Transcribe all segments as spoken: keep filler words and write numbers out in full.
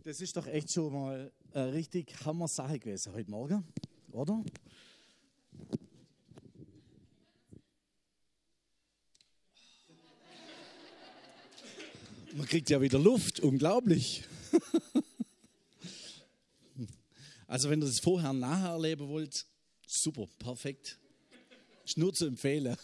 Das ist doch echt schon mal eine richtig Hammer-Sache gewesen heute Morgen, oder? Man kriegt ja wieder Luft, unglaublich. Also wenn ihr das vorher und nachher erleben wollt, super, perfekt. Ist nur zu empfehlen.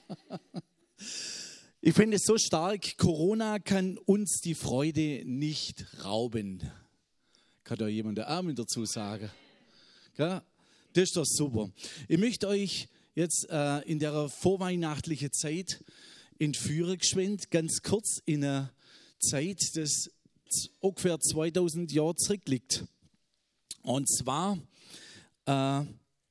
Ich finde es so stark, Corona kann uns die Freude nicht rauben. Kann da jemand der Amen dazu sagen? Ja, das ist doch super. Ich möchte euch jetzt äh, in der vorweihnachtlichen Zeit entführen, geschwind, ganz kurz in eine Zeit, das ungefähr zweitausend Jahre zurückliegt. Und zwar äh,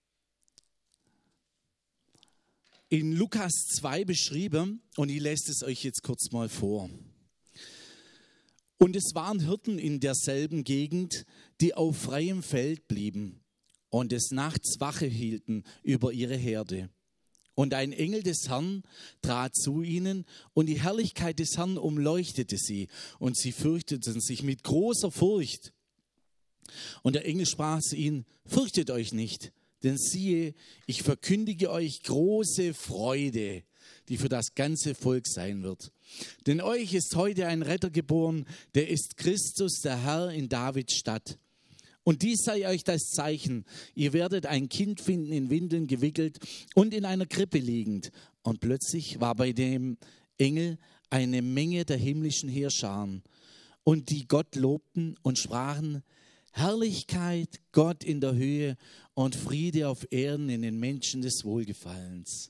in Lukas zwei beschrieben, und ich lese es euch jetzt kurz mal vor. Und es waren Hirten in derselben Gegend, die auf freiem Feld blieben und des Nachts Wache hielten über ihre Herde. Und ein Engel des Herrn trat zu ihnen, und die Herrlichkeit des Herrn umleuchtete sie, und sie fürchteten sich mit großer Furcht. Und der Engel sprach zu ihnen: Fürchtet euch nicht, denn siehe, ich verkündige euch große Freude, die für das ganze Volk sein wird. Denn euch ist heute ein Retter geboren, der ist Christus, der Herr in Davids Stadt. Und dies sei euch das Zeichen: Ihr werdet ein Kind finden, in Windeln gewickelt und in einer Krippe liegend. Und plötzlich war bei dem Engel eine Menge der himmlischen Heerscharen, und die Gott lobten und sprachen: Herrlichkeit Gott in der Höhe und Friede auf Erden in den Menschen des Wohlgefallens.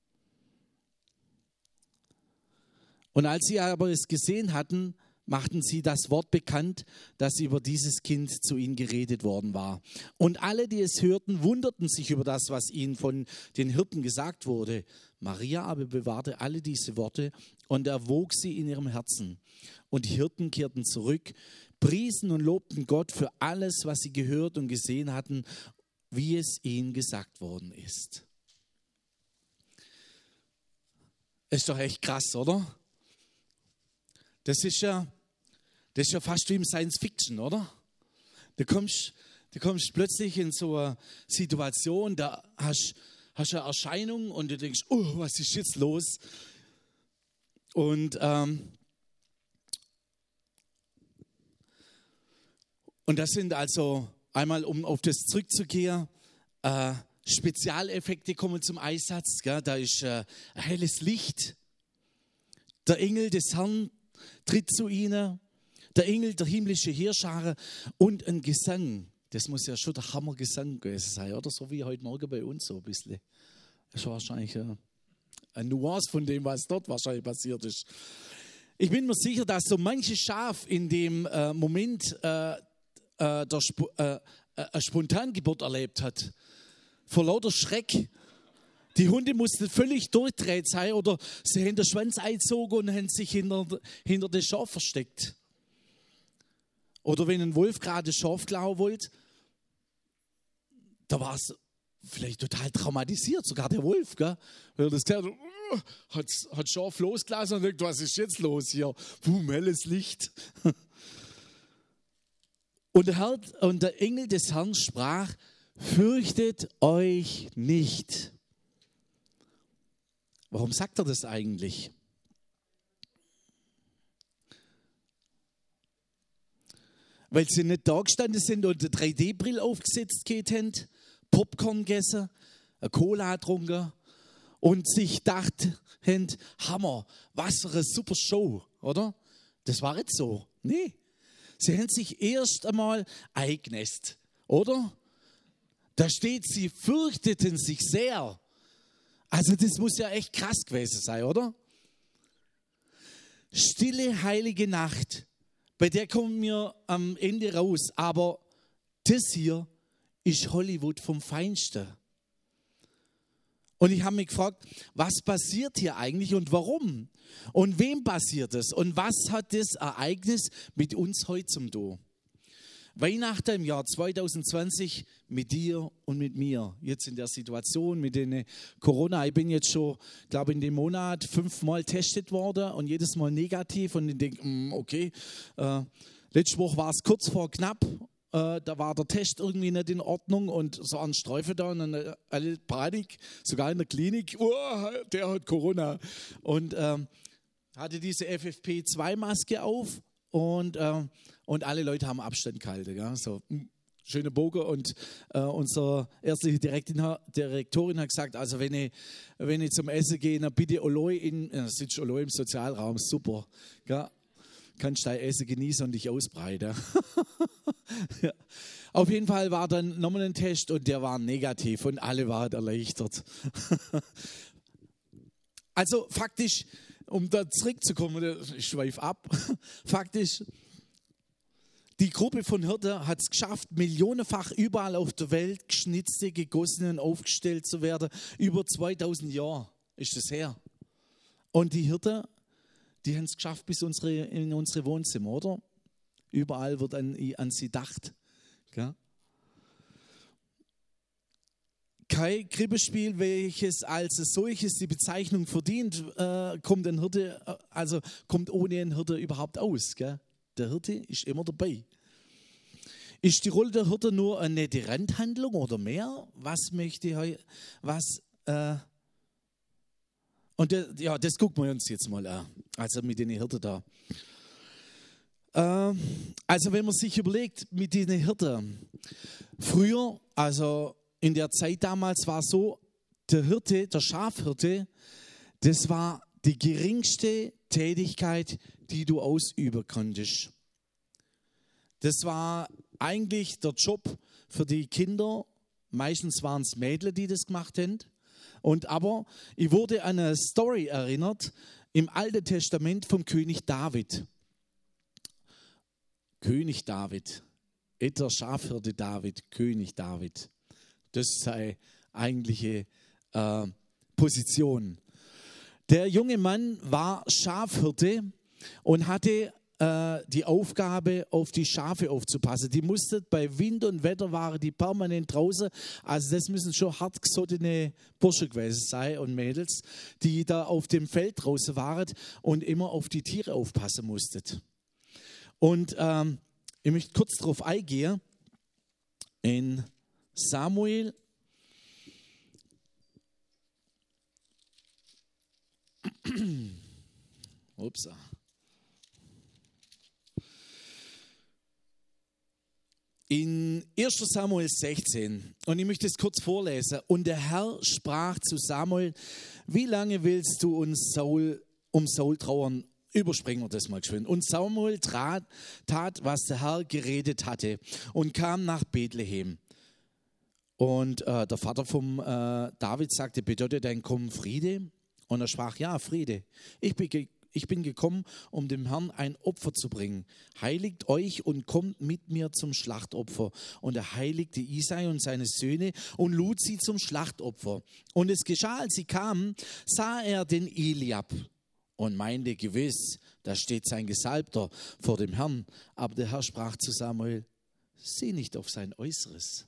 Und als sie aber es gesehen hatten, machten sie das Wort bekannt, das über dieses Kind zu ihnen geredet worden war. Und alle, die es hörten, wunderten sich über das, was ihnen von den Hirten gesagt wurde. Maria aber bewahrte alle diese Worte und erwog sie in ihrem Herzen. Und die Hirten kehrten zurück, priesen und lobten Gott für alles, was sie gehört und gesehen hatten, wie es ihnen gesagt worden ist. Ist doch echt krass, oder? Das ist ja, das ist ja fast wie im Science Fiction, oder? Du kommst, du kommst plötzlich in so eine Situation, da hast du eine Erscheinung und du denkst, oh, was ist jetzt los? Und, ähm, und das sind also, einmal um auf das zurückzugehen, äh, Spezialeffekte kommen zum Einsatz. Gell? Da ist äh, ein helles Licht. Der Engel des Herrn tritt zu ihnen. Der Engel der himmlische Heerscharen und ein Gesang. Das muss ja schon der Hammergesang gewesen sein, oder? So wie heute Morgen bei uns so ein bisschen. Das ist wahrscheinlich eine, eine Nuance von dem, was dort wahrscheinlich passiert ist. Ich bin mir sicher, dass so manches Schaf in dem äh, Moment äh, äh, der Sp- äh, eine Spontangeburt erlebt hat. Vor lauter Schreck. Die Hunde mussten völlig durchdreht sein oder sie haben den Schwanz eingezogen und haben sich hinter, hinter den Schaf versteckt. Oder wenn ein Wolf gerade Schaf klauen wollte, da war es vielleicht total traumatisiert, sogar der Wolf. Gell? Wenn er das gehört hat, hat, hat Schaf losgelassen und denkt, was ist jetzt los hier? Boom, helles Licht. Und der, Herr, und der Engel des Herrn sprach: Fürchtet euch nicht. Warum sagt er das eigentlich? Weil sie nicht da gestanden sind und eine drei D Brille aufgesetzt haben, Popcorn gegessen, eine Cola getrunken und sich dachten, Hammer, was für eine super Show, oder? Das war nicht so. Nee, sie haben sich erst einmal eingenässt, oder? Da steht, sie fürchteten sich sehr. Also das muss ja echt krass gewesen sein, oder? Stille, heilige Nacht. Bei der kommen wir am Ende raus. Aber das hier ist Hollywood vom Feinsten. Und ich habe mich gefragt, was passiert hier eigentlich und warum? Und wem passiert es? Und was hat das Ereignis mit uns heute zum tun? Weihnachten im Jahr zwanzig zwanzig mit dir und mit mir. Jetzt in der Situation mit den Corona. Ich bin jetzt schon, glaube in dem Monat fünfmal getestet worden und jedes Mal negativ. Und ich denke, okay, äh, Letzte Woche war es kurz vor knapp. Äh, da war der Test irgendwie nicht in Ordnung und so ein Streife da und dann alle Panik, sogar in der Klinik. Oh, der hat Corona. Und ähm, hatte diese F F P zwei Maske auf und, äh, und alle Leute haben Abstand gehalten. Ja? So, schöne Bogen und äh, unsere ärztliche Direktin, Direktorin hat gesagt, also wenn ich, wenn ich zum Essen gehe, dann bitte Oloi in, äh, sitzt Oloi im Sozialraum, super. Ja? Kannst dein Essen genießen und dich ausbreiten. Ja. Auf jeden Fall war dann nochmal ein Test und der war negativ und alle waren erleichtert. Also faktisch, um da zurückzukommen, ich schweife ab, faktisch, die Gruppe von Hirten hat es geschafft, millionenfach überall auf der Welt geschnitzte, gegossene und aufgestellt zu werden. Über zweitausend Jahre ist das her. Und die Hirten, die haben es geschafft bis unsere, in unsere Wohnzimmer, oder? Überall wird an, an sie gedacht. Ja? Kein Krippenspiel, welches als solches die Bezeichnung verdient, äh, kommt ein Hirte, also kommt ohne einen Hirte überhaupt aus. Gell? Der Hirte ist immer dabei. Ist die Rolle der Hirte nur eine nette Randhandlung oder mehr? Was möchte ich, was, äh, und das, ja, das gucken wir uns jetzt mal an, also mit den Hirten da. Äh, also wenn man sich überlegt, mit den Hirten, früher, also in der Zeit damals war es so, der Hirte, der Schafhirte, das war die geringste Tätigkeit, die du ausüben konntest. Das war eigentlich der Job für die Kinder, meistens waren es Mädchen, die das gemacht haben. Und aber ich wurde an eine Story erinnert im Alten Testament vom König David. König David, der Schafhirte David, König David. Das ist seine eigentliche äh, Position. Der junge Mann war Schafhirte und hatte äh, die Aufgabe, auf die Schafe aufzupassen. Die mussten bei Wind und Wetter, waren die permanent draußen. Also das müssen schon hartgesottene Bursche gewesen sein und Mädels, die da auf dem Feld draußen waren und immer auf die Tiere aufpassen mussten. Und ähm, ich möchte kurz darauf eingehen. In Samuel Ups. In erster Samuel sechzehn, und ich möchte es kurz vorlesen. Und der Herr sprach zu Samuel: Wie lange willst du uns Saul, um Saul trauern? Überspringen wir das mal schön. Und Samuel tat, tat, was der Herr geredet hatte, und kam nach Bethlehem. Und äh, der Vater vom äh, David sagte: Bedeutet dein Kommen Friede? Und er sprach: Ja, Friede. Ich bin, ge- ich bin gekommen, um dem Herrn ein Opfer zu bringen. Heiligt euch und kommt mit mir zum Schlachtopfer. Und er heiligte Isai und seine Söhne und lud sie zum Schlachtopfer. Und es geschah, als sie kamen, sah er den Eliab und meinte gewiss, da steht sein Gesalbter vor dem Herrn. Aber der Herr sprach zu Samuel: Sieh nicht auf sein Äußeres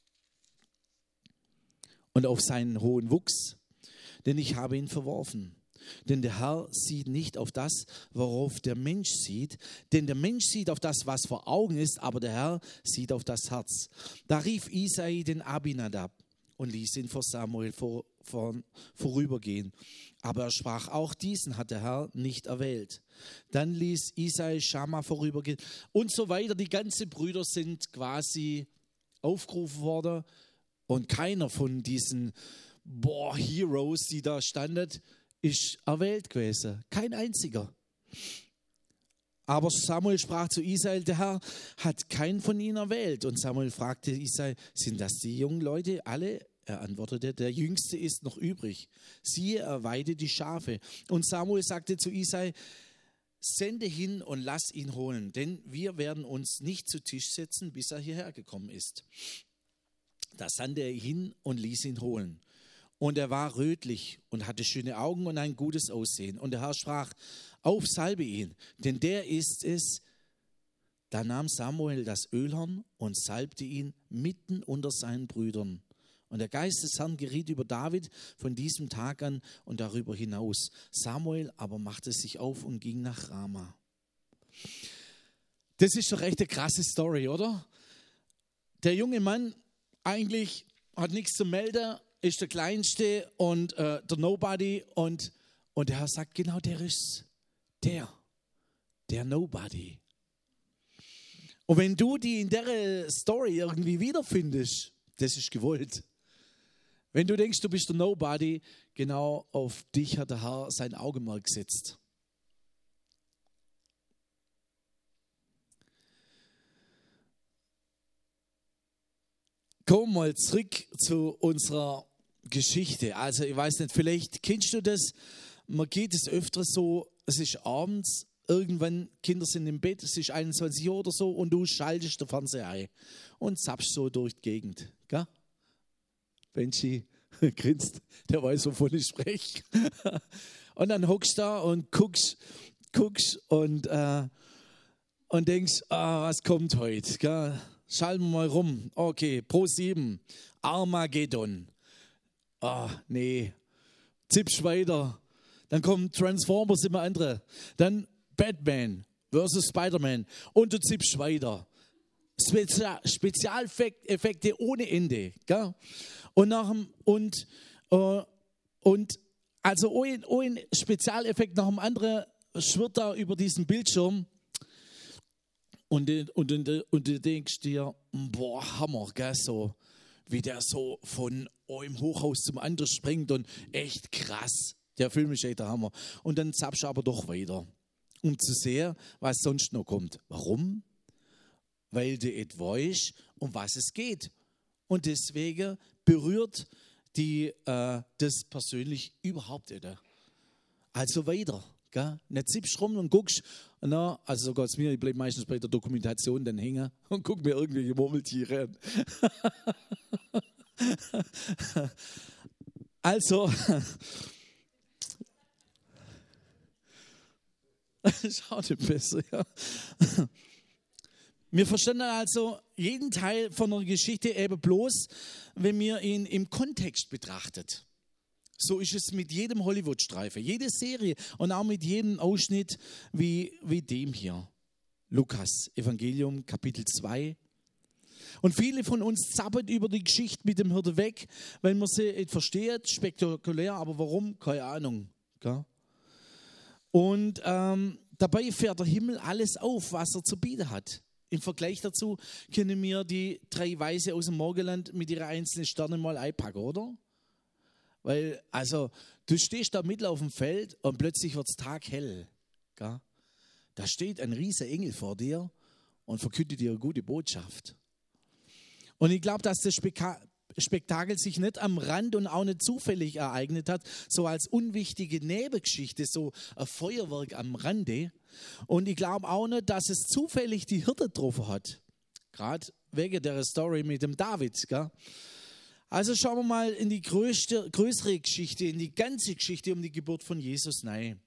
und auf seinen hohen Wuchs, denn ich habe ihn verworfen. Denn der Herr sieht nicht auf das, worauf der Mensch sieht, denn der Mensch sieht auf das, was vor Augen ist, aber der Herr sieht auf das Herz. Da rief Isai den Abinadab und ließ ihn vor Samuel vor, vor, vorübergehen. Aber er sprach: Auch diesen hat der Herr nicht erwählt. Dann ließ Isai Schamma vorübergehen und so weiter. Die ganzen Brüder sind quasi aufgerufen worden. Und keiner von diesen boah, Heroes, die da standen, ist erwählt gewesen. Kein einziger. Aber Samuel sprach zu Isai: Der Herr hat keinen von ihnen erwählt. Und Samuel fragte Isai: Sind das die jungen Leute alle? Er antwortete: Der Jüngste ist noch übrig. Siehe, er weidet die Schafe. Und Samuel sagte zu Isai: Sende hin und lass ihn holen, denn wir werden uns nicht zu Tisch setzen, bis er hierher gekommen ist. Da sandte er hin und ließ ihn holen. Und er war rötlich und hatte schöne Augen und ein gutes Aussehen. Und der Herr sprach: Auf, salbe ihn, denn der ist es. Da nahm Samuel das Ölhorn und salbte ihn mitten unter seinen Brüdern. Und der Geist des Herrn geriet über David von diesem Tag an und darüber hinaus. Samuel aber machte sich auf und ging nach Rama. Das ist doch echt eine krasse Story, oder? Der junge Mann eigentlich hat nichts zu melden, ist der Kleinste und äh, der Nobody. Und, und der Herr sagt, genau der ist der, der Nobody. Und wenn du die in der Story irgendwie wiederfindest, das ist gewollt. Wenn du denkst, du bist der Nobody, genau auf dich hat der Herr sein Augenmerk gesetzt. Kommen wir mal zurück zu unserer Geschichte. Also ich weiß nicht, vielleicht kennst du das, man geht es öfter so, es ist abends, irgendwann, Kinder sind im Bett, es ist einundzwanzig Uhr oder so und du schaltest den Fernseher ein und zappst so durch die Gegend. Gell? Benji grinst, der weiß, wovon ich spreche. Und dann hockst du da und guckst, guckst und, äh, und denkst, ah, was kommt heute? Gell? Schalten wir mal rum. Okay, Pro sieben, Armageddon. Ah, nee. Zippst weiter. Dann kommen Transformers, immer andere. Dann Batman versus Spider-Man. Und du zippst weiter. Spezial, Spezialeffekte ohne Ende. Gell? Und, nach dem, und, äh, und also ein, ein Spezialeffekt nach dem anderen schwirrt da über diesen Bildschirm. Und, und, und, und du denkst dir, boah, Hammer, gell, so, wie der so von einem Hochhaus zum anderen springt und echt krass. Der Film ist echt der Hammer. Und dann zappst du aber doch weiter, um zu sehen, was sonst noch kommt. Warum? Weil du etwas weißt, um was es geht. Und deswegen berührt die äh, das persönlich überhaupt nicht. Also weiter. Gell? Nicht zippst rum und guckst, na, also so geht es mir, ich bleibe meistens bei der Dokumentation dann hängen und guck mir irgendwelche Murmeltiere an. Also, schau dir besser, ja. Wir verstehen also jeden Teil von einer Geschichte eben bloß, wenn wir ihn im Kontext betrachtet. So ist es mit jedem Hollywood-Streifen, jede Serie und auch mit jedem Ausschnitt wie, wie dem hier. Lukas, Evangelium, Kapitel zwei. Und viele von uns zappeln über die Geschichte mit dem Hirte weg, weil man sie nicht versteht, spektakulär, aber warum? Keine Ahnung. Gell? Und ähm, dabei fährt der Himmel alles auf, was er zu bieten hat. Im Vergleich dazu können wir die drei Weise aus dem Morgenland mit ihren einzelnen Sternen mal einpacken, oder? Weil, also, du stehst da mitten auf dem Feld und plötzlich wird es taghell. Gell? Da steht ein riesiger Engel vor dir und verkündet dir eine gute Botschaft. Und ich glaube, dass das Speka- Spektakel sich nicht am Rand und auch nicht zufällig ereignet hat, so als unwichtige Nebengeschichte, so ein Feuerwerk am Rande. Und ich glaube auch nicht, dass es zufällig die Hirte getroffen hat. Gerade wegen der Story mit dem David. Gell? Also schauen wir mal in die größte, größere Geschichte, in die ganze Geschichte um die Geburt von Jesus rein.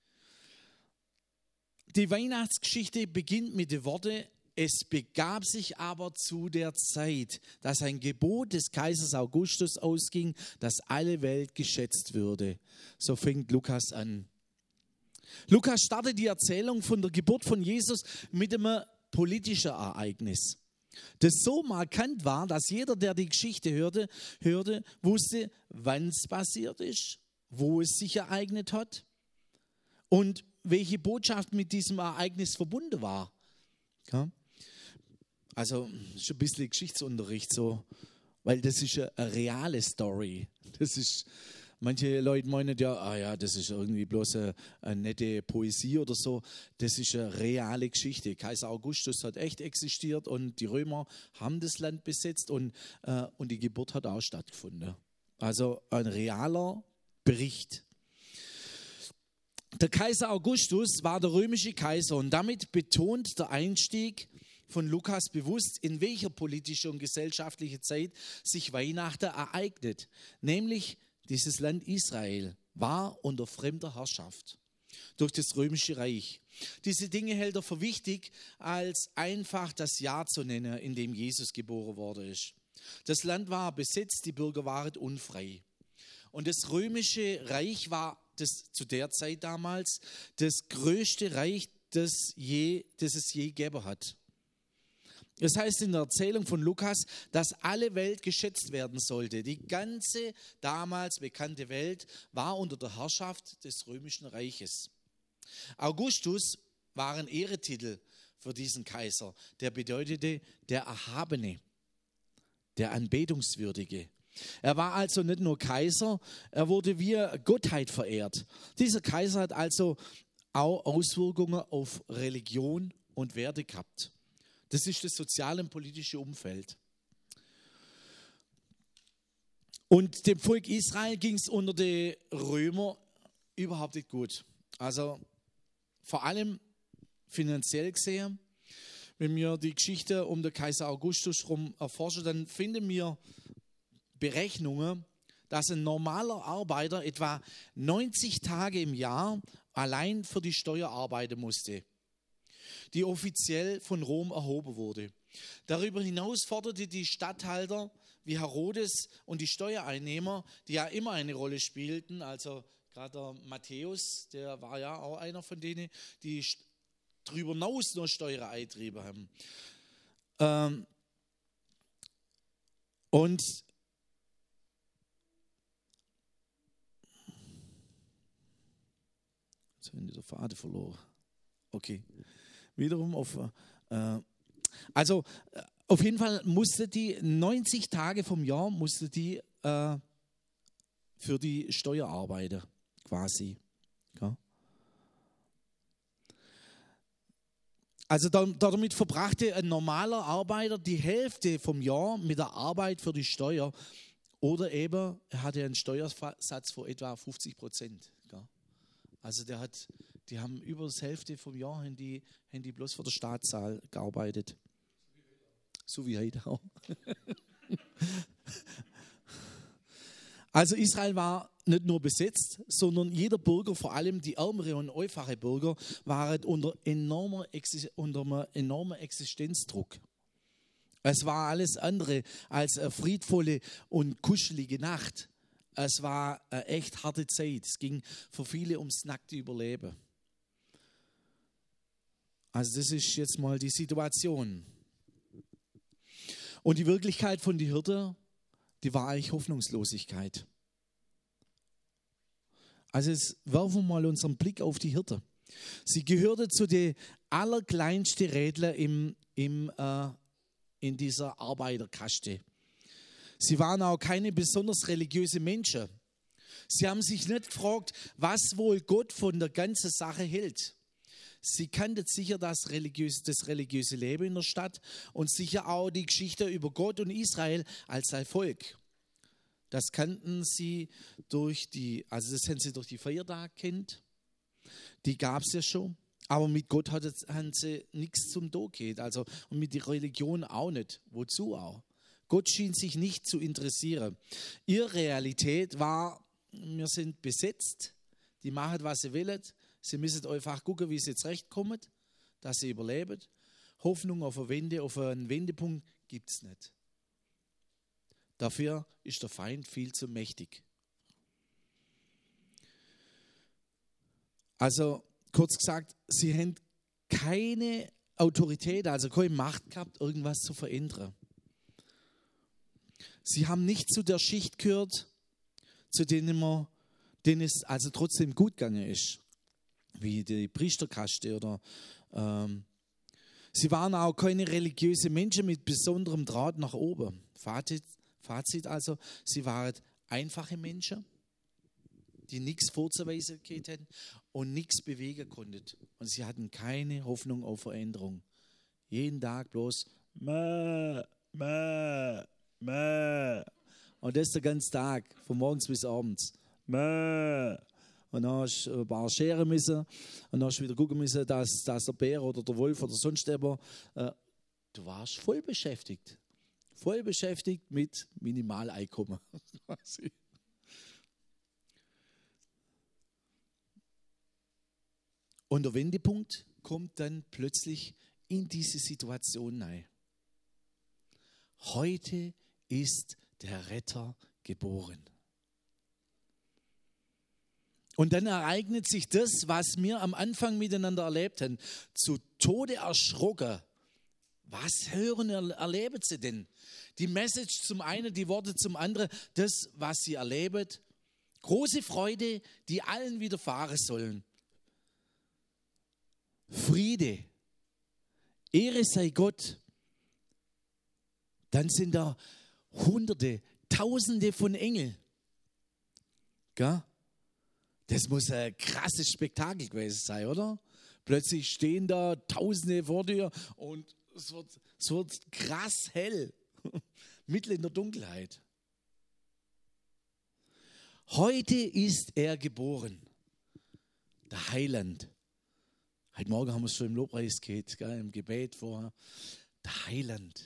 Die Weihnachtsgeschichte beginnt mit den Worten: Es begab sich aber zu der Zeit, dass ein Gebot des Kaisers Augustus ausging, dass alle Welt geschätzt würde. So fängt Lukas an. Lukas startet die Erzählung von der Geburt von Jesus mit einem politischen Ereignis, das so markant war, dass jeder, der die Geschichte hörte, hörte, wusste, wann es passiert ist, wo es sich ereignet hat und welche Botschaft mit diesem Ereignis verbunden war. Ja? Also ist ein bisschen Geschichtsunterricht so, weil das ist eine reale Story. Das ist, manche Leute meinen ja, ah ja, das ist irgendwie bloß eine, eine nette Poesie oder so. Das ist eine reale Geschichte. Kaiser Augustus hat echt existiert und die Römer haben das Land besetzt und, äh, und die Geburt hat auch stattgefunden. Also ein realer Bericht. Der Kaiser Augustus war der römische Kaiser und damit betont der Einstieg von Lukas bewusst, in welcher politische und gesellschaftliche Zeit sich Weihnachten ereignet. Nämlich dieses Land Israel war unter fremder Herrschaft durch das römische Reich. Diese Dinge hält er für wichtig, als einfach das Jahr zu nennen, in dem Jesus geboren worden ist. Das Land war besetzt, die Bürger waren unfrei. Und das römische Reich war das, zu der Zeit damals das größte Reich, das, je, das es je gegeben hat. Das heißt in der Erzählung von Lukas, dass alle Welt geschätzt werden sollte. Die ganze damals bekannte Welt war unter der Herrschaft des Römischen Reiches. Augustus war ein Ehretitel für diesen Kaiser. Der bedeutete der Erhabene, der Anbetungswürdige. Er war also nicht nur Kaiser, er wurde wie Gottheit verehrt. Dieser Kaiser hat also auch Auswirkungen auf Religion und Werte gehabt. Das ist das soziale und politische Umfeld. Und dem Volk Israel ging es unter den Römern überhaupt nicht gut. Also vor allem finanziell gesehen. Wenn wir die Geschichte um den Kaiser Augustus herum erforschen, dann finden wir Berechnungen, dass ein normaler Arbeiter etwa neunzig Tage im Jahr allein für die Steuer arbeiten musste, die offiziell von Rom erhoben wurde. Darüber hinaus forderte die Statthalter wie Herodes und die Steuereinnehmer, die ja immer eine Rolle spielten, also gerade der Matthäus, der war ja auch einer von denen, die darüber hinaus nur Steuern eingetrieben haben. Ähm und jetzt habe ich den Faden verloren. Okay. Wiederum auf, äh, also auf jeden Fall musste die neunzig Tage vom Jahr musste die äh, für die Steuer arbeiten, quasi. Ja. Also damit verbrachte ein normaler Arbeiter die Hälfte vom Jahr mit der Arbeit für die Steuer oder eben er hatte einen Steuersatz von etwa fünfzig Prozent. Ja. Also der hat Die haben über das Hälfte vom Jahr haben die, haben die bloß für den Staatssaal gearbeitet. So wie heute auch. Also Israel war nicht nur besetzt, sondern jeder Bürger, vor allem die ärmere und einfache Bürger, waren unter, enormer, unter einem enormen Existenzdruck. Es war alles andere als eine friedvolle und kuschelige Nacht. Es war eine echt harte Zeit. Es ging für viele ums nackte Überleben. Also das ist jetzt mal die Situation. Und die Wirklichkeit von den Hirten, die war eigentlich Hoffnungslosigkeit. Also jetzt werfen wir mal unseren Blick auf die Hirten. Sie gehörte zu den allerkleinsten Rädler im, im, äh, in dieser Arbeiterkaste. Sie waren auch keine besonders religiöse Menschen. Sie haben sich nicht gefragt, was wohl Gott von der ganzen Sache hält. Sie kannten sicher das religiöse, das religiöse Leben in der Stadt und sicher auch die Geschichte über Gott und Israel als sein Volk. Das kannten sie durch die, also das haben sie durch die Feiertage kennt. Die gab es ja schon. Aber mit Gott hatten sie nichts zum Tun gehabt. Also und mit der Religion auch nicht. Wozu auch? Gott schien sich nicht zu interessieren. Ihre Realität war, wir sind besetzt, die machen, was sie wollen. Sie müssen einfach gucken, wie sie jetzt rechtkommen, dass sie überleben. Hoffnung auf eine Wende, auf einen Wendepunkt gibt es nicht. Dafür ist der Feind viel zu mächtig. Also kurz gesagt, sie haben keine Autorität, also keine Macht gehabt, irgendwas zu verändern. Sie haben nicht zu der Schicht gehört, zu denen, man, denen es also trotzdem gut gegangen ist, wie die Priesterkaste oder ähm, sie waren auch keine religiöse Menschen mit besonderem Draht nach oben. Fazit, Fazit also, sie waren einfache Menschen, die nichts vorzuweisen hätten und nichts bewegen konnten. Und sie hatten keine Hoffnung auf Veränderung. Jeden Tag bloß Mäh, Mäh, Mäh. Und das den ganzen Tag, von morgens bis abends. Mäh. Und dann hast du ein paar scheren müssen und dann hast du wieder gucken müssen, dass, dass der Bär oder der Wolf oder sonst jemand, äh, du warst voll beschäftigt. Voll beschäftigt mit Minimaleinkommen. Und der Wendepunkt kommt dann plötzlich in diese Situation rein. Heute ist der Retter geboren. Und dann ereignet sich das, was wir am Anfang miteinander erlebt haben. Zu Tode erschrocken. Was hören und erleben sie denn? Die Message zum einen, die Worte zum anderen, das, was sie erleben. Große Freude, die allen widerfahren sollen. Friede. Ehre sei Gott. Dann sind da Hunderte, Tausende von Engeln. Gell? Das muss ein krasses Spektakel gewesen sein, oder? Plötzlich stehen da Tausende vor dir und es wird, es wird krass hell, mitten in der Dunkelheit. Heute ist er geboren, der Heiland. Heute Morgen haben wir es schon im Lobpreis gehört, gell, im Gebet vorher. Der Heiland.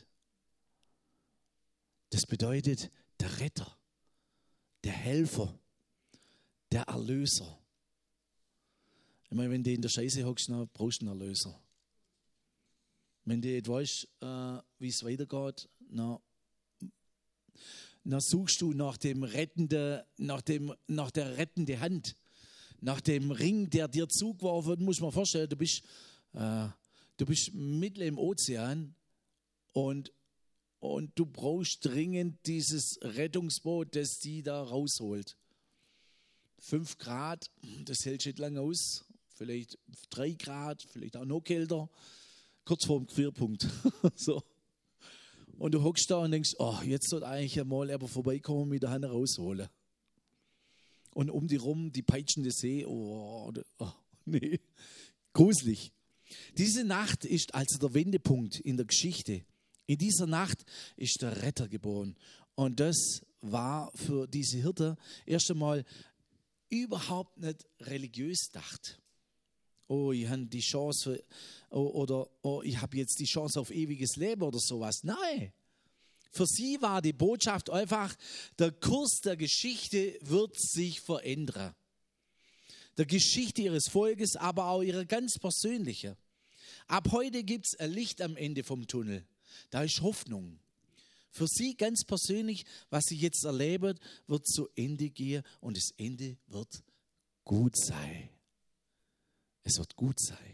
Das bedeutet der Retter, der Helfer, der Erlöser. Ich meine, wenn du in der Scheiße hockst, dann brauchst du einen Erlöser. Wenn du nicht weißt, äh, wie es weitergeht, dann, dann suchst du nach dem rettende, nach dem, nach der rettende Hand, nach dem Ring, der dir zugeworfen wird. Muss man vorstellen, du bist, äh, du bist mitten im Ozean und, und du brauchst dringend dieses Rettungsboot, das die da rausholt. Fünf Grad, das hält nicht lange aus. Vielleicht drei Grad, vielleicht auch noch kälter. Kurz vor dem Querpunkt. So. Und du hockst da und denkst, oh, jetzt soll eigentlich einmal aber vorbeikommen und mit der Hand rausholen. Und um die rum die peitschende See, oh, oh nee, gruselig. Diese Nacht ist also der Wendepunkt in der Geschichte. In dieser Nacht ist der Retter geboren. Und das war für diese Hirten erst einmal überhaupt nicht religiös gedacht. Oh, ich habe die Chance oh, oder oh, ich habe jetzt die Chance auf ewiges Leben oder sowas. Nein. Für sie war die Botschaft einfach, der Kurs der Geschichte wird sich verändern. Der Geschichte ihres Volkes, aber auch ihre ganz persönliche. Ab heute gibt es ein Licht am Ende vom Tunnel. Da ist Hoffnung. Für sie ganz persönlich, was sie jetzt erleben, wird zu Ende gehen und das Ende wird gut sein. Es wird gut sein.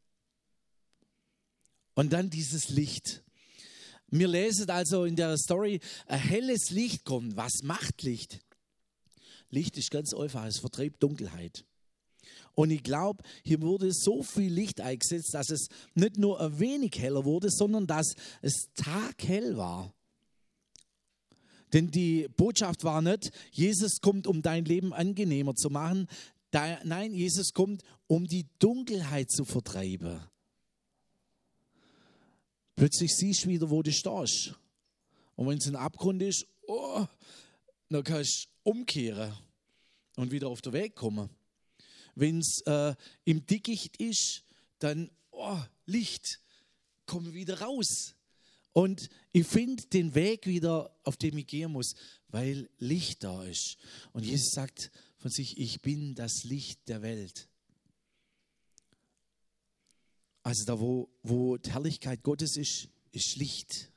Und dann dieses Licht. Wir lesen also in der Story, ein helles Licht kommt. Was macht Licht? Licht ist ganz einfach, es vertreibt Dunkelheit. Und ich glaube, hier wurde so viel Licht eingesetzt, dass es nicht nur ein wenig heller wurde, sondern dass es taghell war. Denn die Botschaft war nicht, Jesus kommt, um dein Leben angenehmer zu machen. Nein, Jesus kommt, um die Dunkelheit zu vertreiben. Plötzlich siehst du wieder, wo du stehst. Und wenn es ein Abgrund ist, oh, dann kannst du umkehren und wieder auf den Weg kommen. Wenn es äh, im Dickicht ist, dann oh, Licht, komme wieder raus. Und ich finde den Weg wieder, auf dem ich gehen muss, weil Licht da ist. Und Jesus sagt von sich, ich bin das Licht der Welt. Also da, wo, wo die Herrlichkeit Gottes ist, ist Licht.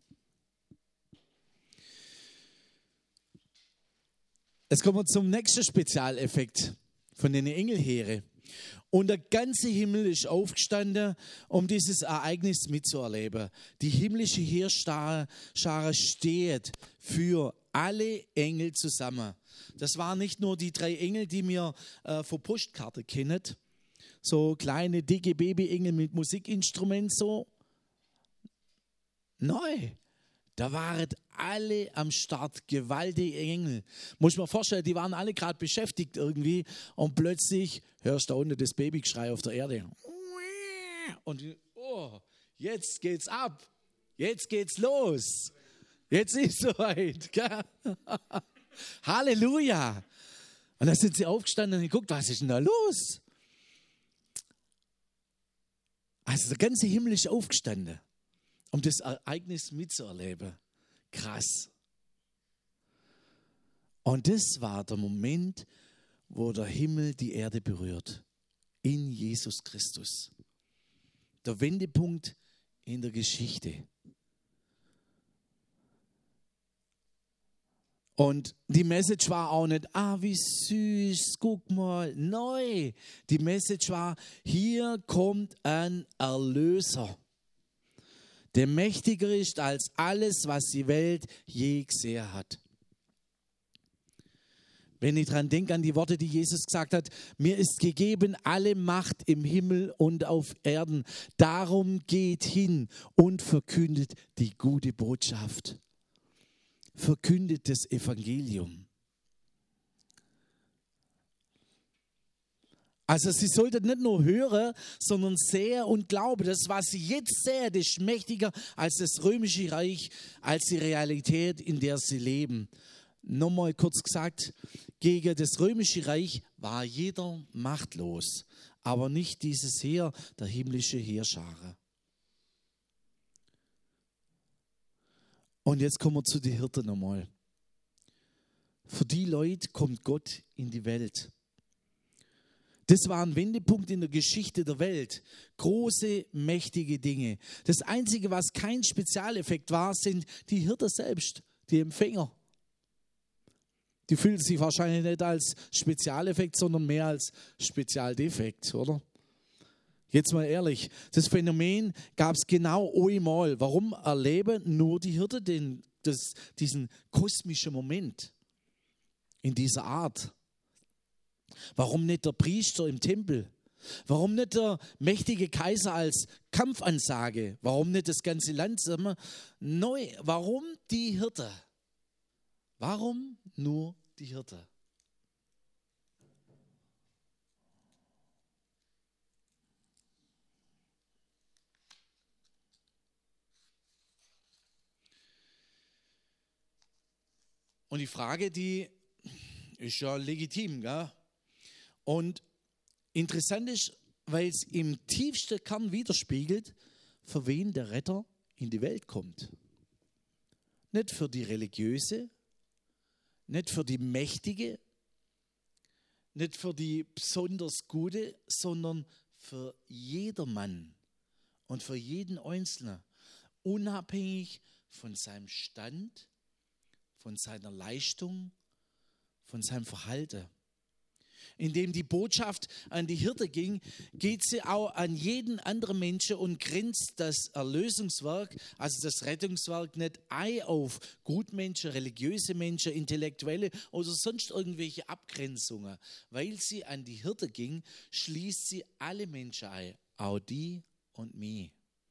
Jetzt kommen wir zum nächsten Spezialeffekt von den Engelheere. Und der ganze Himmel ist aufgestanden, um dieses Ereignis mitzuerleben. Die himmlische Heerschar steht für alle Engel zusammen. Das waren nicht nur die drei Engel, die wir äh, von Postkarte kennen, so kleine, dicke Babyengel mit Musikinstrument so. Nein, da waren alle am Start, gewaltige Engel. Muss man vorstellen, die waren alle gerade beschäftigt irgendwie und plötzlich hörst du da unten das Babygeschrei auf der Erde. Und oh, jetzt geht's ab, jetzt geht's los, jetzt ist es soweit. Halleluja. Und dann sind sie aufgestanden und geguckt, was ist denn da los? Also der ganze Himmel ist aufgestanden, um das Ereignis mitzuerleben. Krass. Und das war der Moment, wo der Himmel die Erde berührt. In Jesus Christus. Der Wendepunkt in der Geschichte. Und die Message war auch nicht, ah, wie süß, guck mal, neu. Die Message war, hier kommt ein Erlöser, der mächtiger ist als alles, was die Welt je gesehen hat. Wenn ich daran denke, an die Worte, die Jesus gesagt hat, mir ist gegeben alle Macht im Himmel und auf Erden. Darum geht hin und verkündet die gute Botschaft. Verkündet das Evangelium. Also sie sollten nicht nur hören, sondern sehen und glauben. Das, was sie jetzt sehen, das ist mächtiger als das römische Reich, als die Realität, in der sie leben. Nochmal kurz gesagt, gegen das römische Reich war jeder machtlos, aber nicht dieses Heer, der himmlische Heerscharen. Und jetzt kommen wir zu den Hirten nochmal. Für die Leute kommt Gott in die Welt. Das war ein Wendepunkt in der Geschichte der Welt. Große, mächtige Dinge. Das Einzige, was kein Spezialeffekt war, sind die Hirten selbst, die Empfänger. Die fühlen sich wahrscheinlich nicht als Spezialeffekt, sondern mehr als Spezialdefekt, oder? Jetzt mal ehrlich, das Phänomen gab es genau einmal. Warum erleben nur die Hirten den, das, diesen kosmischen Moment in dieser Art? Warum nicht der Priester im Tempel? Warum nicht der mächtige Kaiser als Kampfansage? Warum nicht das ganze Land? Neu. Warum die Hirten? Warum nur die Hirten? Und die Frage, die ist ja legitim, gell? Und interessant ist, weil es im tiefsten Kern widerspiegelt, für wen der Retter in die Welt kommt. Nicht für die Religiöse, nicht für die Mächtige, nicht für die besonders Gute, sondern für jedermann und für jeden Einzelnen, unabhängig von seinem Stand, von seiner Leistung, von seinem Verhalten. Indem die Botschaft an die Hirte ging, geht sie auch an jeden anderen Menschen und grenzt das Erlösungswerk, also das Rettungswerk, nicht ein auf Gutmenschen, religiöse Menschen, Intellektuelle oder sonst irgendwelche Abgrenzungen. Weil sie an die Hirte ging, schließt sie alle Menschen ein, auch die und mich.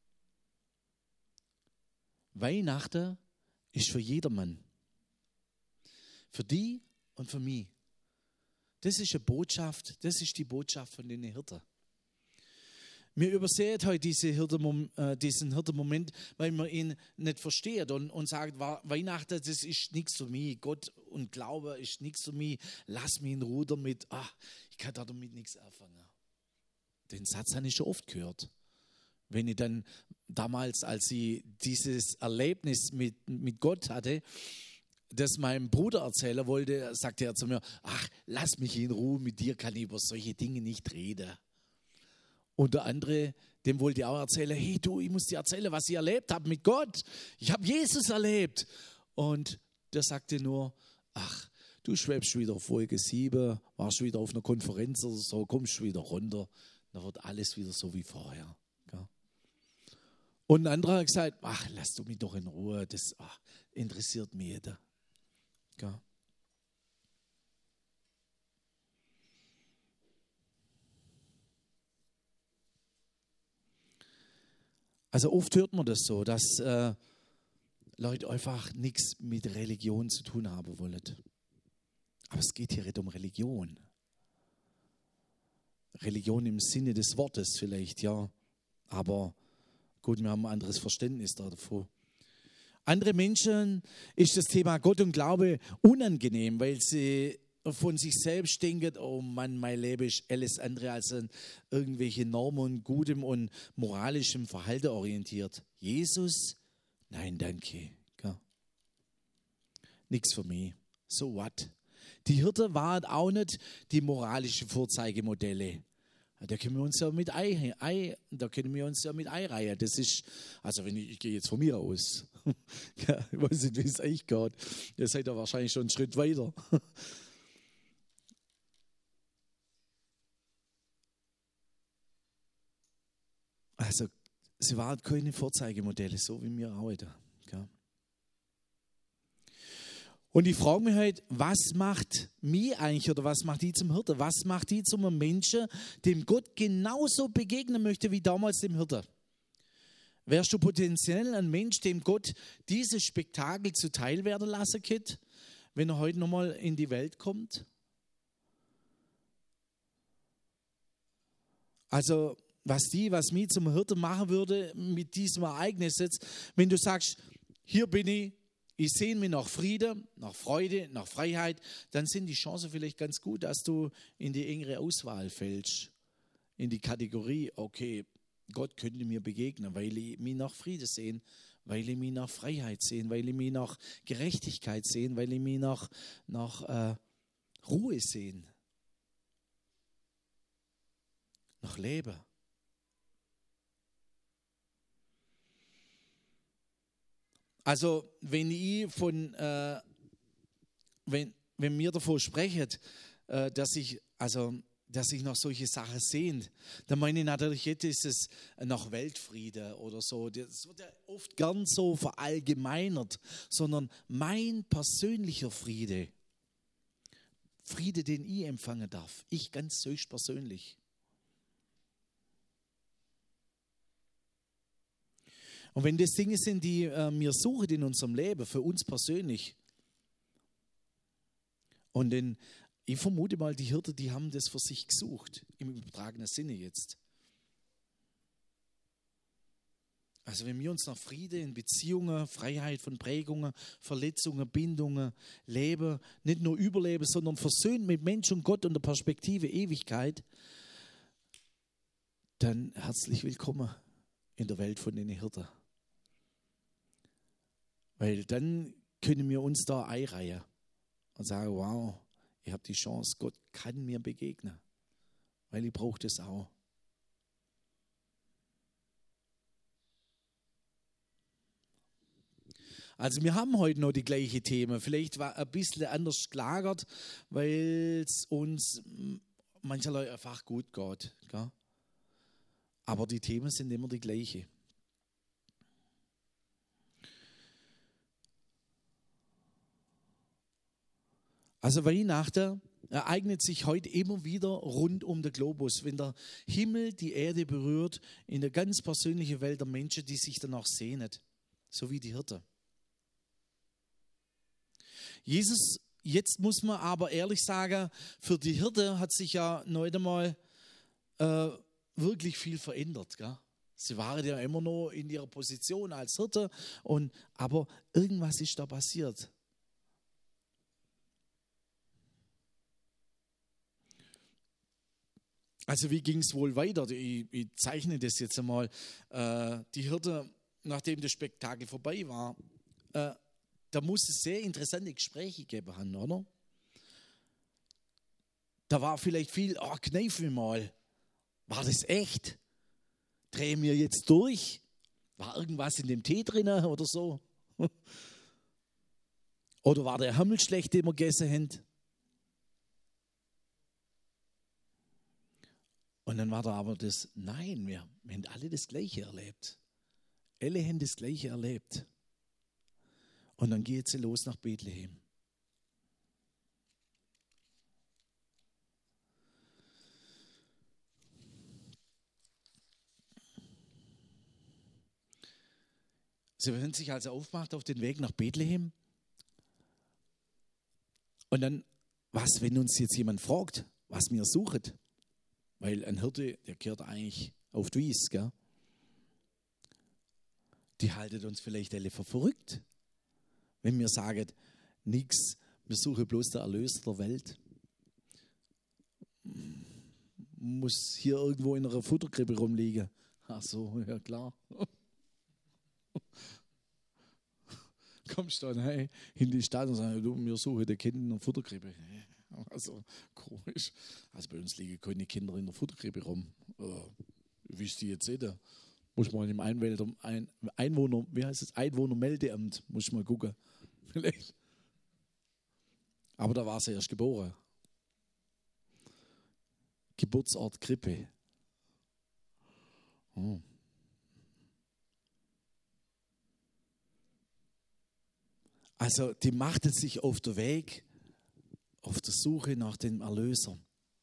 Weihnachten ist für jedermann. Für die und für mich. Das ist eine Botschaft, das ist die Botschaft von den Hirten. Wir übersehen heute diese Hirten, äh, diesen Hirtenmoment, weil man ihn nicht versteht und, und sagt, Weihnachten, das ist nichts für mich. Gott und Glaube ist nichts für mich. Lass mich in Ruhe damit. Ach, ich kann damit nichts anfangen. Den Satz habe ich schon oft gehört. Wenn ich dann damals, als ich dieses Erlebnis mit, mit Gott hatte, das meinem Bruder erzählen wollte, sagte er zu mir, ach, lass mich in Ruhe, mit dir kann ich über solche Dinge nicht reden. Und der andere, dem wollte ich auch erzählen, hey du, ich muss dir erzählen, was ich erlebt habe mit Gott. Ich habe Jesus erlebt. Und der sagte nur, ach, du schwebst wieder auf Wolke sieben, warst wieder auf einer Konferenz oder so, kommst wieder runter, dann wird alles wieder so wie vorher. Und ein anderer hat gesagt, ach, lass du mich doch in Ruhe, das ach, interessiert mich jeder. Ja. Also oft hört man das so, dass äh, Leute einfach nichts mit Religion zu tun haben wollen. Aber es geht hier nicht um Religion. Religion im Sinne des Wortes vielleicht, ja. Aber gut, wir haben ein anderes Verständnis davon. Andere Menschen ist das Thema Gott und Glaube unangenehm, weil sie von sich selbst denken, oh Mann, mein Leben ist alles andere als an irgendwelche Normen und gutem und moralischem Verhalten orientiert. Jesus, nein, danke. Ja. Nichts für mich. So what? Die Hirten waren auch nicht die moralischen Vorzeigemodelle. Da können wir uns ja mit Ei, Ei, da können wir uns ja mit Ei reihen. Das ist, also wenn ich, ich gehe jetzt von mir aus. Ja, ich weiß nicht, wie es euch geht. Ihr seid ja wahrscheinlich schon einen Schritt weiter. Also, sie waren keine Vorzeigemodelle, so wie wir heute. Ja. Und ich frage mich halt, was macht mich eigentlich oder was macht die zum Hirte? Was macht die zum Menschen, dem Gott genauso begegnen möchte wie damals dem Hirte? Wärst du potenziell ein Mensch, dem Gott dieses Spektakel zuteil werden lassen kann, wenn er heute nochmal in die Welt kommt? Also, was die, was mich zum Hirte machen würde mit diesem Ereignis jetzt, wenn du sagst, hier bin ich, ich sehne mich nach Frieden, nach Freude, nach Freiheit, dann sind die Chancen vielleicht ganz gut, dass du in die engere Auswahl fällst, in die Kategorie, okay, Gott könnte mir begegnen, weil ich mich nach Frieden sehne, weil ich mich nach Freiheit sehne, weil ich mich nach Gerechtigkeit sehne, weil ich mich nach, nach äh, Ruhe sehne, nach Leben. Also wenn ich von, äh, wenn, wenn mir davor sprecht, äh, dass ich, also, dass ich nach solche Sachen sehne, dann meine ich natürlich, jetzt ist es nach Weltfriede oder so. Das wird ja oft gern so verallgemeinert, sondern mein persönlicher Friede, Friede, den ich empfangen darf, ich ganz höchstpersönlich. Und wenn das Dinge sind, die äh, wir suchen in unserem Leben, für uns persönlich, und den, ich vermute mal, die Hirten, die haben das für sich gesucht, im übertragenen Sinne jetzt. Also wenn wir uns nach Friede in Beziehungen, Freiheit von Prägungen, Verletzungen, Bindungen, Leben, nicht nur überleben, sondern versöhnt mit Mensch und Gott und der Perspektive Ewigkeit, dann herzlich willkommen in der Welt von den Hirten. Weil dann können wir uns da einreihen und sagen, wow, ich habe die Chance, Gott kann mir begegnen, weil ich brauche das auch. Also wir haben heute noch die gleiche Themen, vielleicht war ein bisschen anders gelagert, weil es uns mancherlei einfach gut geht. Gell? Aber die Themen sind immer die gleichen. Also Weihnachten ereignet sich heute immer wieder rund um den Globus, wenn der Himmel die Erde berührt, in der ganz persönlichen Welt der Menschen, die sich danach sehnen, so wie die Hirten. Jesus, jetzt muss man aber ehrlich sagen, für die Hirte hat sich ja noch einmal äh, wirklich viel verändert. Gell? Sie waren ja immer noch in ihrer Position als Hirte, und, aber irgendwas ist da passiert. Also wie ging es wohl weiter? Ich, ich zeichne das jetzt einmal. Äh, die Hirte, nachdem das Spektakel vorbei war, äh, da muss es sehr interessante Gespräche gegeben haben, oder? Da war vielleicht viel, oh, kneif mich mal. War das echt? Drehen wir jetzt durch? War irgendwas in dem Tee drin oder so? Oder war der Hammel schlecht, den wir gegessen haben? Und dann war da aber das, nein, wir, wir haben alle das Gleiche erlebt. Alle haben das Gleiche erlebt. Und dann geht sie los nach Bethlehem. Sie haben sich also aufgemacht auf den Weg nach Bethlehem. Und dann, was, wenn uns jetzt jemand fragt, was wir suchen? Weil ein Hirte, der kehrt eigentlich auf die Wies, gell? Die haltet uns vielleicht alle für verrückt, wenn wir sagen, nichts, wir suchen bloß den Erlöser der Welt. Muss hier irgendwo in einer Futterkrippe rumliegen. Ach so, ja klar. Kommst dann hey, in die Stadt und sagst, du, wir suchen den Kind in einer Futterkrippe. Also komisch. Also bei uns liegen keine Kinder in der Futterkrippe rum. Äh, wisst ihr jetzt nicht? Muss man im Einwälder, ein, Einwohner, wie heißt es? Einwohnermeldeamt, muss mal gucken. Vielleicht. Aber da war sie erst geboren. Geburtsort Krippe. Oh. Also die machten sich auf den Weg, auf der Suche nach dem Erlöser.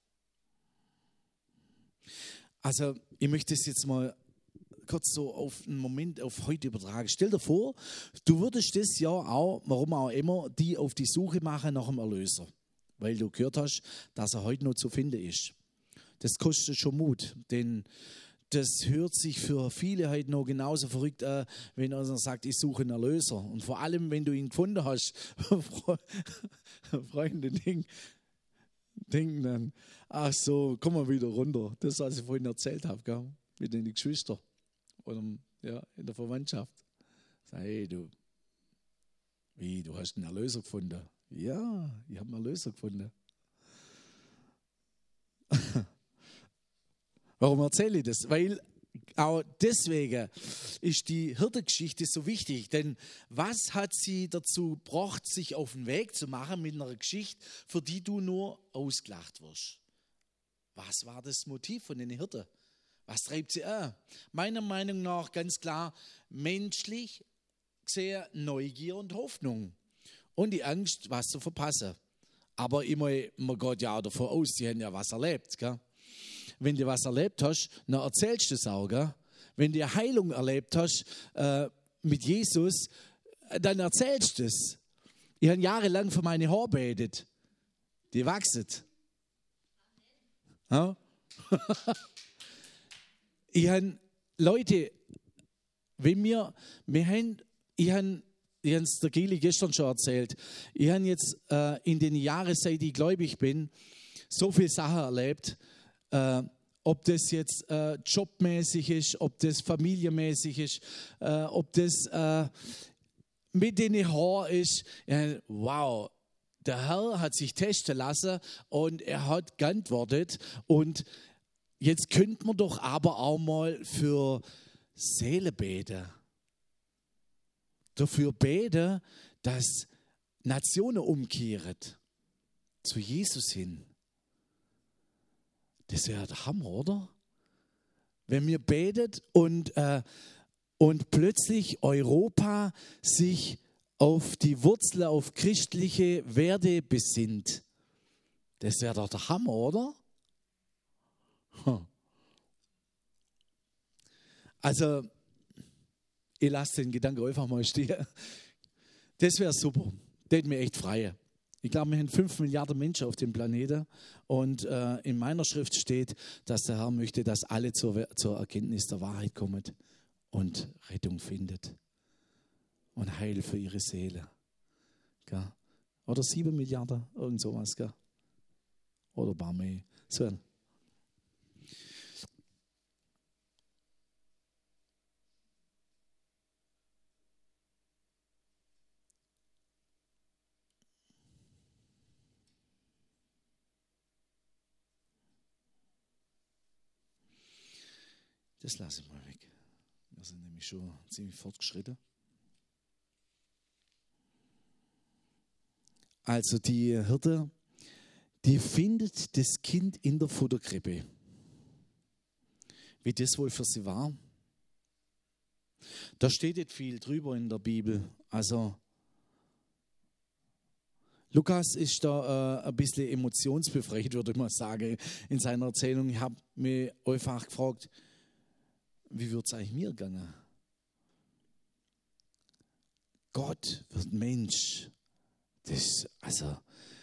Also ich möchte es jetzt mal kurz so auf einen Moment auf heute übertragen. Stell dir vor, du würdest das ja auch, warum auch immer, die auf die Suche machen nach dem Erlöser. Weil du gehört hast, dass er heute noch zu finden ist. Das kostet schon Mut, denn das hört sich für viele heute noch genauso verrückt an, wenn einer sagt, ich suche einen Erlöser. Und vor allem, wenn du ihn gefunden hast, Freunde denken, denken dann, ach so, komm mal wieder runter. Das, was ich vorhin erzählt habe, gell? Mit den Geschwistern oder ja, in der Verwandtschaft. Sag, hey, du, wie, du hast einen Erlöser gefunden? Ja, ich habe einen Erlöser gefunden. Warum erzähle ich das? Weil auch deswegen ist die Hirtengeschichte so wichtig. Denn was hat sie dazu gebracht, sich auf den Weg zu machen mit einer Geschichte, für die du nur ausgelacht wirst? Was war das Motiv von den Hirten? Was treibt sie an? Meiner Meinung nach ganz klar menschlich gesehen Neugier und Hoffnung. Und die Angst, was zu verpassen. Aber immer, man geht ja auch davon aus, die haben ja was erlebt, gell? Wenn du was erlebt hast, dann erzählst du es auch. Gell? Wenn du Heilung erlebt hast äh, mit Jesus, dann erzählst du es. Ich habe jahrelang für meine Haare gebetet. Die wachsen. Ja? Ich habe, Leute, wenn wir, wir haben, ich habe, ich habe es der Gili gestern schon erzählt, ich habe jetzt äh, in den Jahren, seit ich gläubig bin, so viele Sachen erlebt. Äh, ob das jetzt äh, jobmäßig ist, ob das familienmäßig ist, äh, ob das äh, mit den Haaren ist. Ja, wow, der Herr hat sich testen lassen und er hat geantwortet. Und jetzt könnte man doch aber auch mal für Seele beten. Dafür beten, dass Nationen umkehren zu Jesus hin. Das wäre der Hammer, oder? Wenn wir betet und, äh, und plötzlich Europa sich auf die Wurzel, auf christliche Werte besinnt. Das wäre doch der Hammer, oder? Hm. Also, ich lasse den Gedanken einfach mal stehen. Das wäre super. Das hätte mir echt frei. Ich glaube, wir haben fünf Milliarden Menschen auf dem Planeten und äh, in meiner Schrift steht, dass der Herr möchte, dass alle zur, zur Erkenntnis der Wahrheit kommen und Rettung findet und Heil für ihre Seele. Gell? Oder sieben Milliarden, irgend sowas. Gell? Oder ein paar mehr. So. Das lasse ich mal weg. Wir sind nämlich schon ziemlich fortgeschritten. Also die Hirte, die findet das Kind in der Futterkrippe. Wie das wohl für sie war. Da steht nicht viel drüber in der Bibel. Also Lukas ist da äh, ein bisschen emotionsbefreit, würde ich mal sagen, in seiner Erzählung. Ich habe mich einfach gefragt, wie wird es eigentlich mir gegangen? Gott wird Mensch. Das, also,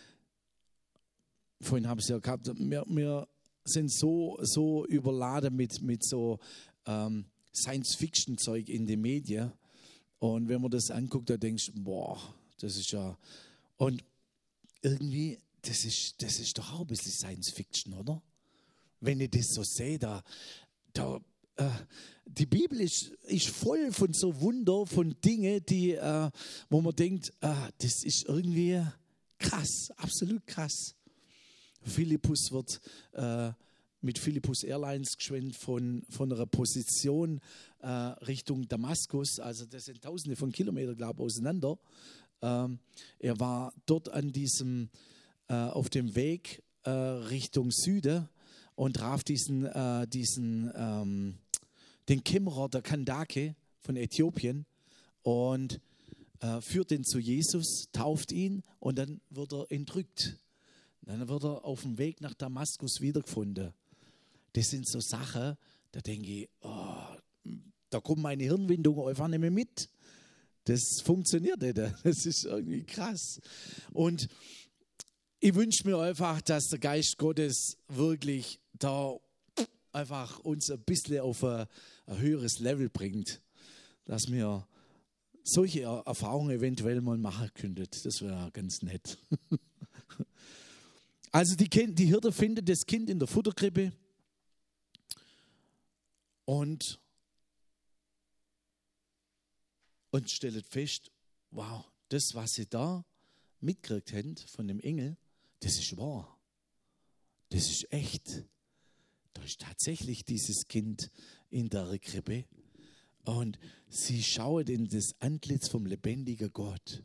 vorhin habe ich es ja gehabt, wir, wir sind so, so überladen mit, mit so ähm, Science-Fiction-Zeug in den Medien. Und wenn man das anguckt, da denkst du, boah, das ist ja. Und irgendwie, das ist, das ist doch auch ein bisschen Science-Fiction, oder? Wenn ich das so sehe, da. da Die Bibel ist, ist voll von so Wunder, von Dingen, die, äh, wo man denkt, äh, das ist irgendwie krass, absolut krass. Philippus wird äh, mit Philippus Airlines geschwenkt von, von einer Position äh, Richtung Damaskus. Also das sind tausende von Kilometern, glaube ich, auseinander. Ähm, er war dort an diesem, äh, auf dem Weg äh, Richtung Süden und traf diesen, äh, diesen ähm, den Kämmerer der Kandake von Äthiopien und äh, führt ihn zu Jesus, tauft ihn und dann wird er entrückt. Dann wird er auf dem Weg nach Damaskus wiedergefunden. Das sind so Sachen, da denke ich, oh, da kommt meine Hirnwindung einfach nicht mehr mit. Das funktioniert nicht. Das ist irgendwie krass. Und ich wünsche mir einfach, dass der Geist Gottes wirklich da einfach uns ein bisschen auf ein, ein höheres Level bringt, dass wir solche Erfahrungen eventuell mal machen könnten. Das wäre ganz nett. Also die, kind, die Hirte findet das Kind in der Futterkrippe und, und stellt fest, wow, das, was sie da mitgekriegt haben von dem Engel, das ist wahr. Das ist echt. Da ist tatsächlich dieses Kind in der Krippe und sie schaut in das Antlitz vom lebendigen Gott.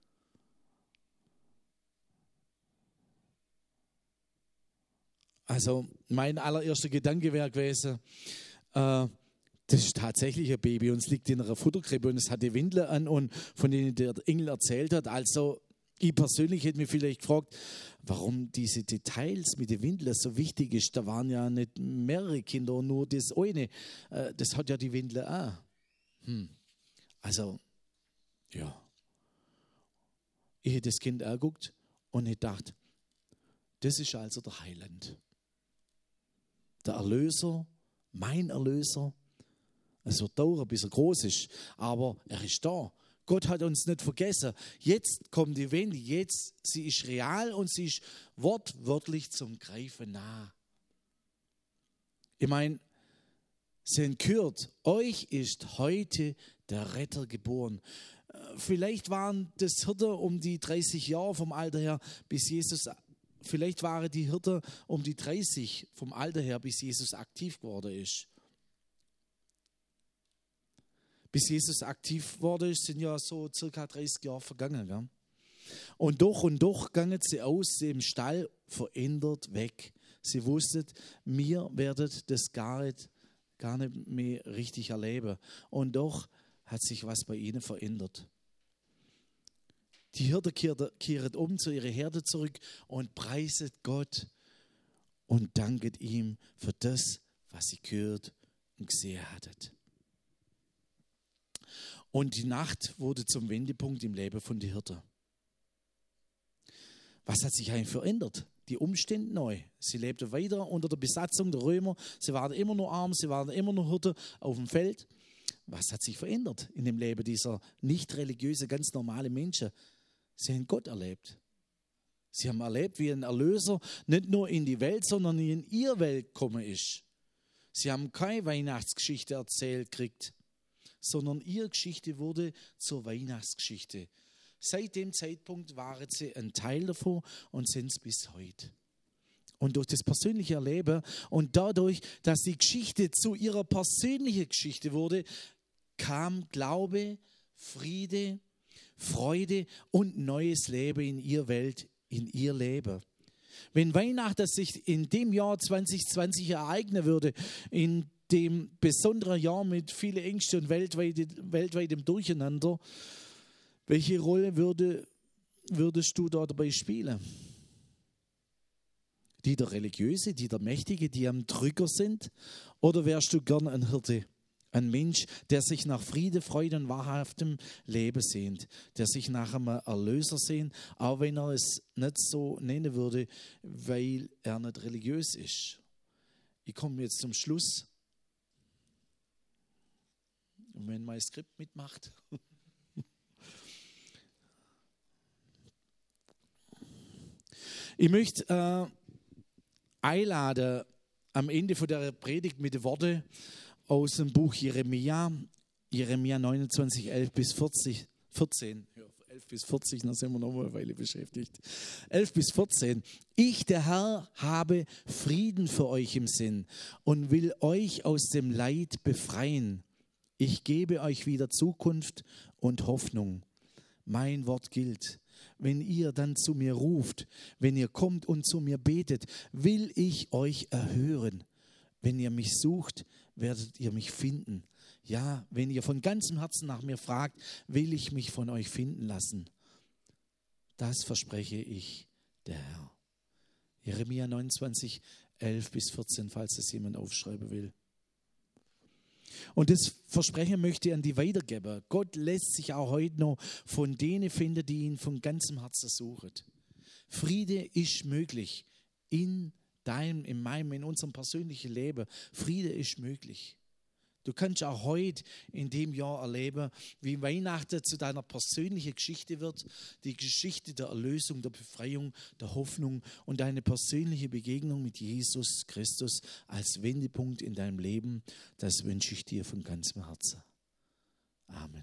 Also mein allererster Gedanke wäre gewesen, äh, das ist tatsächlich ein Baby und es liegt in einer Futterkrippe und es hat die Windel an und von denen der Engel erzählt hat. Also ich persönlich hätte mich vielleicht gefragt, warum diese Details mit den Windeln so wichtig ist. Da waren ja nicht mehrere Kinder, nur das eine. Äh, das hat ja die Windel auch. Hm. Also, ja. Ich hätte das Kind angeguckt und hätte gedacht, das ist also der Heiland. Der Erlöser, mein Erlöser. Es wird dauern, bis er groß ist, aber er ist da. Gott hat uns nicht vergessen. Jetzt kommt die Wende, jetzt, sie ist real und sie ist wortwörtlich zum Greifen nah. Ich meine, sie haben gehört, euch ist heute der Retter geboren. Vielleicht waren das Hirten um die dreißig Jahre vom Alter her, bis Jesus, vielleicht waren die Hirten um die dreißig vom Alter her, bis Jesus aktiv geworden ist. Bis Jesus aktiv wurde, sind ja so circa dreißig Jahre vergangen. Gell? Und doch und doch gingen sie aus dem Stall verändert weg. Sie wussten, wir werden das gar nicht, gar nicht mehr richtig erleben. Und doch hat sich was bei ihnen verändert. Die Hirte kehren um zu ihrer Herde zurück und preiset Gott und danket ihm für das, was sie gehört und gesehen hatten. Und die Nacht wurde zum Wendepunkt im Leben von den Hirten. Was hat sich eigentlich verändert? Die Umstände neu. Sie lebten weiter unter der Besatzung der Römer. Sie waren immer nur arm, sie waren immer nur Hirten auf dem Feld. Was hat sich verändert in dem Leben dieser nicht religiöse, ganz normale Menschen? Sie haben Gott erlebt. Sie haben erlebt, wie ein Erlöser nicht nur in die Welt, sondern in ihre Welt gekommen ist. Sie haben keine Weihnachtsgeschichte erzählt gekriegt, sondern ihre Geschichte wurde zur Weihnachtsgeschichte. Seit dem Zeitpunkt waren sie ein Teil davon und sind es bis heute. Und durch das persönliche Erleben und dadurch, dass die Geschichte zu ihrer persönlichen Geschichte wurde, kam Glaube, Friede, Freude und neues Leben in ihre Welt, in ihr Leben. Wenn Weihnachten sich in dem Jahr zwanzig zwanzig ereignen würde, in dem besonderen Jahr mit vielen Ängsten und weltweit, weltweitem Durcheinander, welche Rolle würde, würdest du da dabei spielen? Die der Religiöse, die der Mächtige, die am Drücker sind? Oder wärst du gern ein Hirte? Ein Mensch, der sich nach Friede, Freude und wahrhaftem Leben sehnt, der sich nach einem Erlöser sehnt, auch wenn er es nicht so nennen würde, weil er nicht religiös ist. Ich komme jetzt zum Schluss. Und wenn mein Skript mitmacht. Ich möchte äh, einladen am Ende von der Predigt mit den Worten aus dem Buch Jeremia, Jeremia neunundzwanzig, elf bis vierzig, vierzehn, elf bis vierzig, dann sind wir noch mal eine Weile beschäftigt. elf bis vierzehn. Ich, der Herr, habe Frieden für euch im Sinn und will euch aus dem Leid befreien. Ich gebe euch wieder Zukunft und Hoffnung. Mein Wort gilt. Wenn ihr dann zu mir ruft, wenn ihr kommt und zu mir betet, will ich euch erhören. Wenn ihr mich sucht, werdet ihr mich finden. Ja, wenn ihr von ganzem Herzen nach mir fragt, will ich mich von euch finden lassen. Das verspreche ich, der Herr. Jeremia neunundzwanzig, elf bis vierzehn, falls das jemand aufschreiben will. Und das Versprechen möchte ich an die weitergeben. Gott lässt sich auch heute noch von denen finden, die ihn von ganzem Herzen suchen. Friede ist möglich in deinem, in meinem, in unserem persönlichen Leben. Friede ist möglich. Du kannst auch heute in dem Jahr erleben, wie Weihnachten zu deiner persönlichen Geschichte wird, die Geschichte der Erlösung, der Befreiung, der Hoffnung und deine persönliche Begegnung mit Jesus Christus als Wendepunkt in deinem Leben. Das wünsche ich dir von ganzem Herzen. Amen.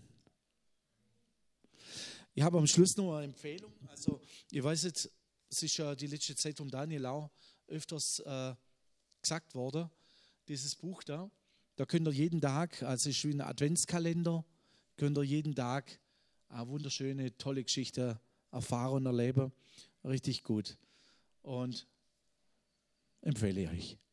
Ich habe am Schluss noch eine Empfehlung. Also, ich weiß jetzt, es ist ja die letzte Zeit vom Daniel auch öfters äh, gesagt worden, dieses Buch da. Da könnt ihr jeden Tag, also es ist wie ein Adventskalender, könnt ihr jeden Tag eine wunderschöne, tolle Geschichte erfahren und erleben. Richtig gut. Und empfehle ich euch.